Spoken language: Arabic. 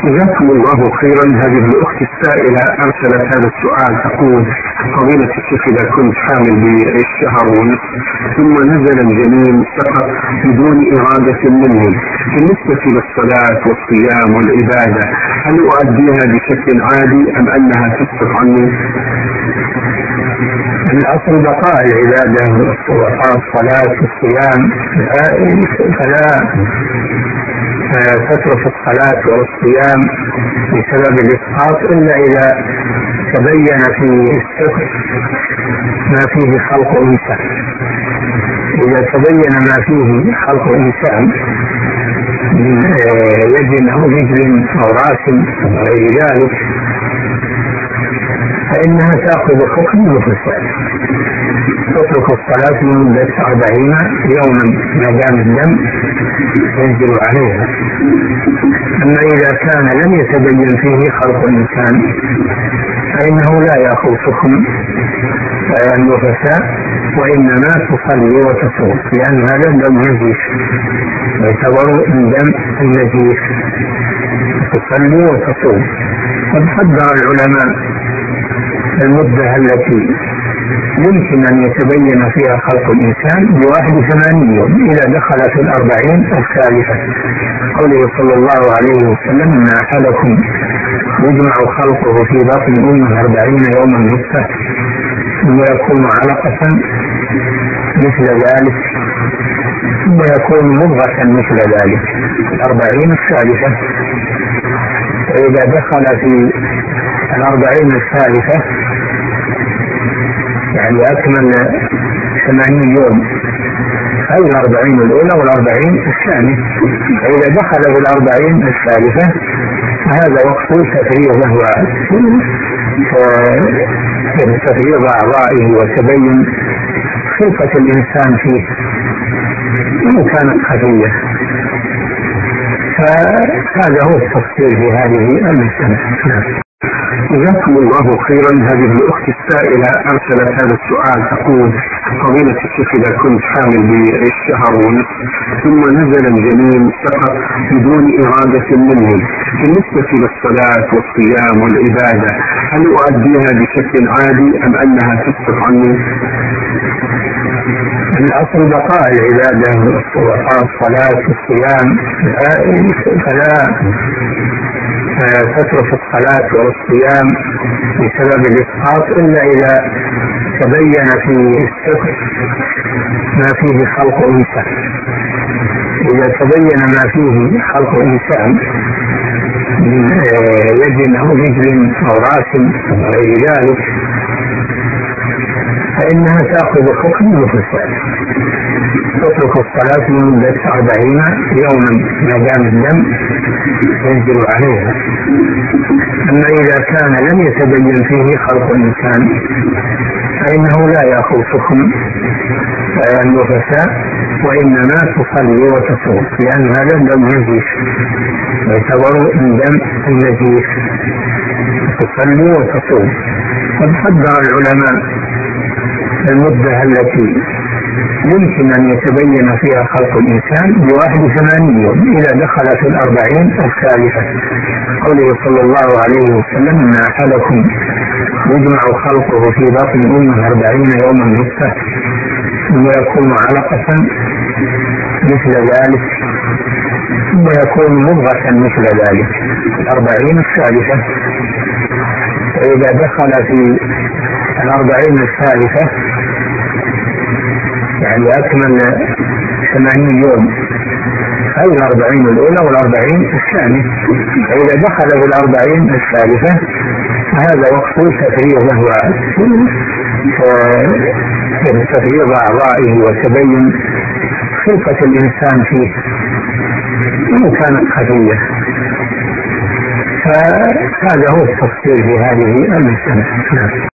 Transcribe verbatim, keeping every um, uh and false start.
جزاكم الله خيرا. هذه الأخت السائلة أرسلت هذا السؤال تقول: فضيلة الشيخ، إذا كنت حامل بالشهر ونصف ثم نزل الجنين فقط بدون إرادة مني، بالنسبة للصلاة والصيام والعبادة هل أؤديها بشكل عادي أم أنها تسقط عني؟ الأصل بقاء العبادة والصلاة والصيام، فلا تترك الصلاة والصيام بسبب الإسقاط إلا إذا تبين في السقط ما فيه خلق إنسان. إذا تبين ما فيه خلق إنسان من يد أو رجل أو راس أو غير ذلك فإنها تأخذ حكم المفسد، تترك الصلاة لمدة أربعين يوما ما دام الدم ينزل عليها. أما إذا كان لم يتبين فيه خلق الإنسان فإنه لا يأخذ حكم النفساء، وإنما تصلي وتصوم، لأن هذا الدم نزيف يعتبر من دم النزيف، تصلي وتصوم. قد قدر العلماء المدة التي يمكن أن يتبين فيها خلق الإنسان بواحد وثمانين يوم إذا دخل في الأربعين الثالثة، قوله صلى الله عليه وسلم: إن أحدكم يجمع خلقه في بطن أمه أربعين يوما نطفة ثم يكون علقة مثل ذلك ثم يكون مضغة مثل ذلك، الأربعين الثالثة. فإذا دخل في الأربعين الثالثة يعني أكمل ثمانين يوم، أي الأربعين الأولى والأربعين الثانية. فإذا دخل في الأربعين الثالثة هذا وقت تفريغ تفريغ أعضائه وتبين خلقة الإنسان فيه وإن كانت خفية. فهذا هو التفسير في هذه المسألة. جزاكم الله خيرا. هذه الأخت السائلة أرسلت هذا السؤال تقول: فضيلة الشيخ، إذا كنت حامل بالشهر ونصف ثم نزل الجنين فقط بدون إرادة مني، بالنسبة للصلاة والصيام والعبادة هل أؤديها بشكل عادي أم أنها تسقط عني؟ الأصل بقاء العبادة والصلاة والصيام، فلا تترك الصلاة والصيام بسبب الإسقاط إلا إذا تبين في السقط ما فيه خلق إنسان. إذا تبين ما فيه خلق إنسان من يد أو رجل أو راس أو غير ذلك فإنها تأخذ حكم المفسد، تترك الصلاة لمدة أربعين يوما ما دام الدم ينزل عليها. أما إذا كان لم يتبين فيه خلق الإنسان فإنه لا يأخذ حكم النفساء، وإنما تصلي وتصوم، لأن هذا الدم نزيف يعتبر من دم النزيف، تصلي وتصوم. قد قدر العلماء المدة التي يمكن أن يتبين فيها خلق الإنسان بواحد وثمانين يوم إذا دخل في الأربعين الثالثة، قوله صلى الله عليه وسلم: إن أحدكم يجمع خلقه في بطن أمه أربعين يوما نطفة ثم يكون علقة مثل ذلك ثم يكون مضغة مثل ذلك، الأربعين الثالثة. فإذا دخل في الأربعين الثالثة يعني أكمل ثمانين يوم، أي الأربعين الأولى والأربعين الثانية. فإذا دخل في الأربعين الثالثة هذا وقت تفريغ تفريغ أعضائه وتبين خلقة الإنسان فيه وإن كانت خفية. فهذا هو التفسير في هذه المسألة.